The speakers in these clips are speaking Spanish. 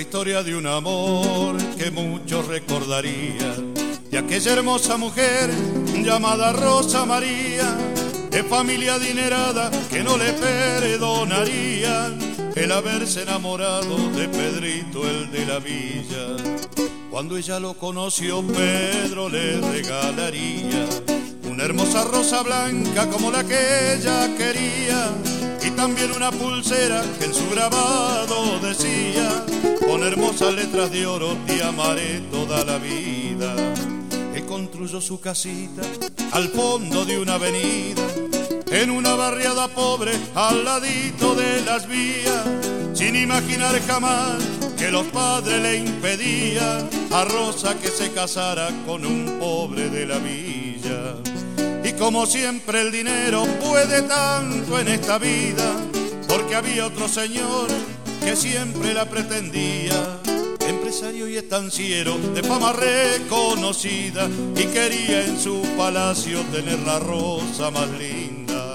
historia de un amor que muchos recordarían, de aquella hermosa mujer llamada Rosa María, de familia adinerada que no le perdonarían el haberse enamorado de Pedrito el de la villa. Cuando ella lo conoció, Pedro le regalaría una hermosa rosa blanca como la que ella quería, y también una pulsera que en su grabado decía, con hermosas letras de oro, te amaré toda la vida. Él construyó su casita al fondo de una avenida, en una barriada pobre al ladito de las vías, sin imaginar jamás que los padres le impedían a Rosa que se casara con un pobre de la villa. Y como siempre el dinero puede tanto en esta vida, porque había otro señor que siempre la pretendía, empresario y estanciero de fama reconocida, y quería en su palacio tener la rosa más linda.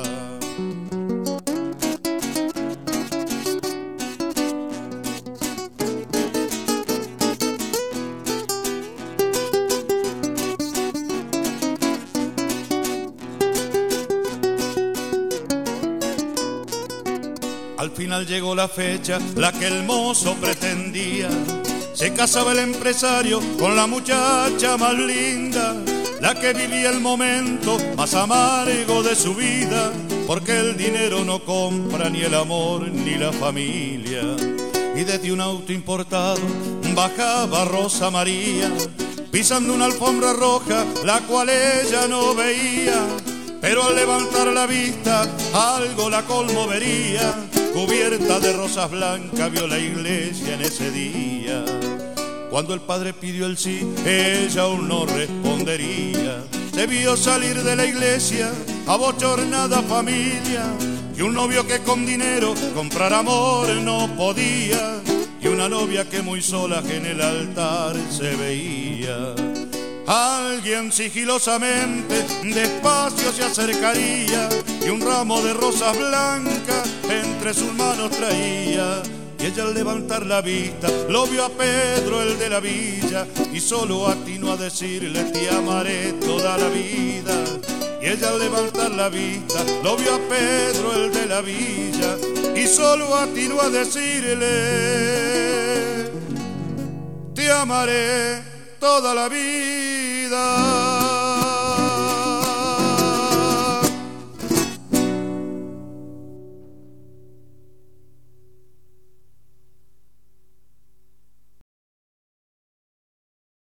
Al final llegó la fecha, la que el mozo pretendía. Se casaba el empresario con la muchacha más linda, la que vivía el momento más amargo de su vida, porque el dinero no compra ni el amor ni la familia. Y desde un auto importado bajaba Rosa María, pisando una alfombra roja, la cual ella no veía, pero al levantar la vista algo la conmovería. Cubierta de rosas blancas vio la iglesia en ese día. Cuando el padre pidió el sí, ella aún no respondería. Se vio salir de la iglesia abochornada familia, y un novio que con dinero comprar amor no podía, y una novia que muy sola en el altar se veía. Alguien sigilosamente despacio se acercaría, y un ramo de rosas blancas entre sus manos traía. Y ella al levantar la vista lo vio a Pedro el de la villa, y solo atinó a decirle te amaré toda la vida. Y ella al levantar la vista lo vio a Pedro el de la villa, y solo atinó a decirle te amaré toda la vida.